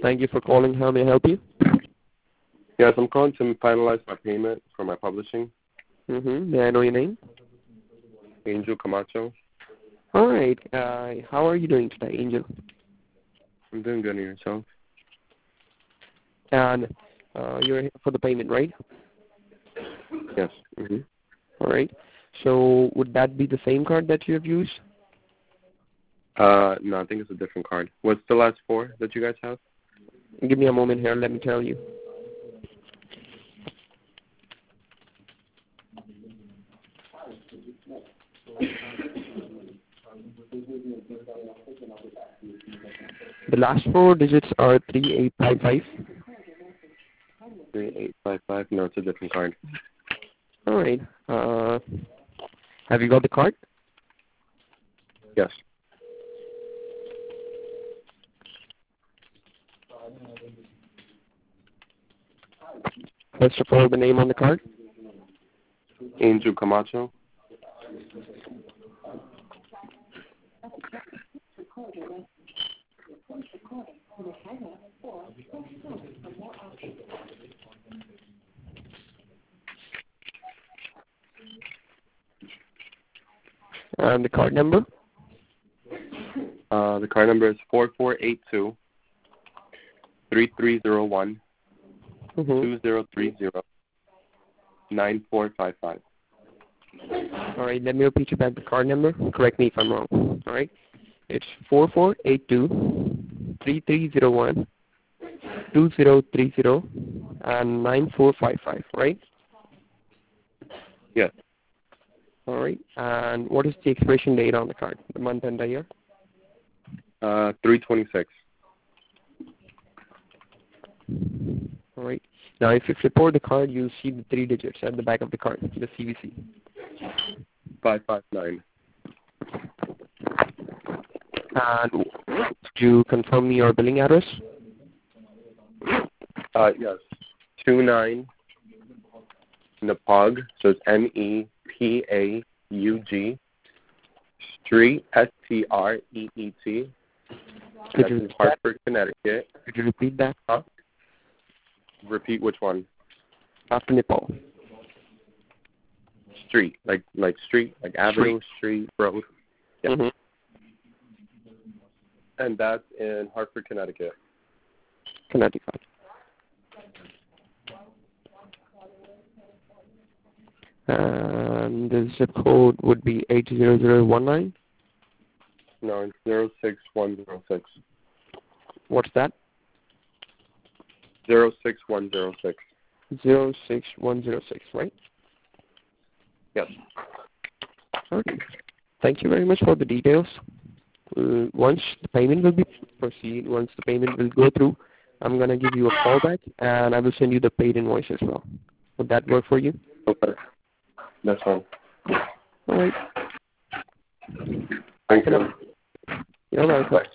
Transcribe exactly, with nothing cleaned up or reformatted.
Thank you for calling. How may I help you? Yes, I'm calling to finalize my payment for my publishing. Mm-hmm. May I know your name? Angel Camacho. All right. Uh, how are you doing today, Angel? I'm doing good, and yourself? And uh, you're here for the payment, right? Yes. Mm-hmm. All right. So would that be the same card that you have used? Uh, no, I think it's a different card. What's the last four that you guys have? Give me a moment here. Let me tell you. The last four digits are three eight five five. three eight five five. No, it's a different card. All right. Uh, have you got the card? Yes. First of all, the name on the card. Angel Camacho. And the card number? Uh, the card number is four four eight two three three zero one two zero three zero nine four five five. All right, let me repeat you back the card number. Correct me if I'm wrong. All right, it's four four eight two three three zero one two zero three zero and nine four five five. Right? Yes. All right. And what is the expiration date on the card? The month and the year? Uh, three twenty six. All right. Now, if you flip over the card, you'll see the three digits at the back of the card, the C V C. Five five nine. And could you confirm your billing address? Uh, yes. Two nine Nepaug. So it's N E P A U G Street, S T R E E T. That's in Hartford, Connecticut. Could you repeat that? Huh? Repeat which one? After Nepal. Street, like like street, like avenue, street, road. Yeah. Mm-hmm. And that's in Hartford, Connecticut. Connecticut. And the zip code would be eight zero zero one nine. No, it's zero six one zero six. What's that? Zero six one zero six. Zero six one zero six, right? Yes. Okay. Thank you very much for the details. Uh, once the payment will be proceed, once the payment will go through, I'm gonna give you a call back, and I will send you the paid invoice as well. Would that work for you? Okay. That's fine. All right. Thank you. You're welcome.